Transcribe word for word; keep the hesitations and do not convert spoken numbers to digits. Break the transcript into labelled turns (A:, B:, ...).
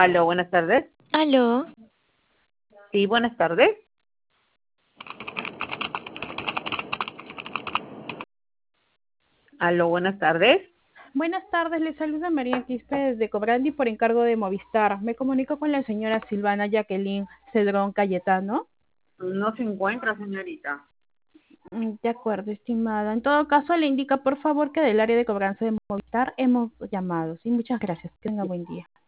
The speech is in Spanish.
A: Aló, buenas tardes.
B: Aló,
A: Sí, buenas tardes. Aló, buenas tardes.
C: Buenas tardes, le saluda María Quispe desde Cobrandi por encargo de Movistar. Me comunico con la señora Silvana Jacqueline Cedrón Cayetano.
A: No se encuentra, señorita.
C: Mm, De acuerdo, estimada. En todo caso, le indica por favor que del área de cobranza de Movistar hemos llamado. Sí, muchas gracias. Que tenga buen día.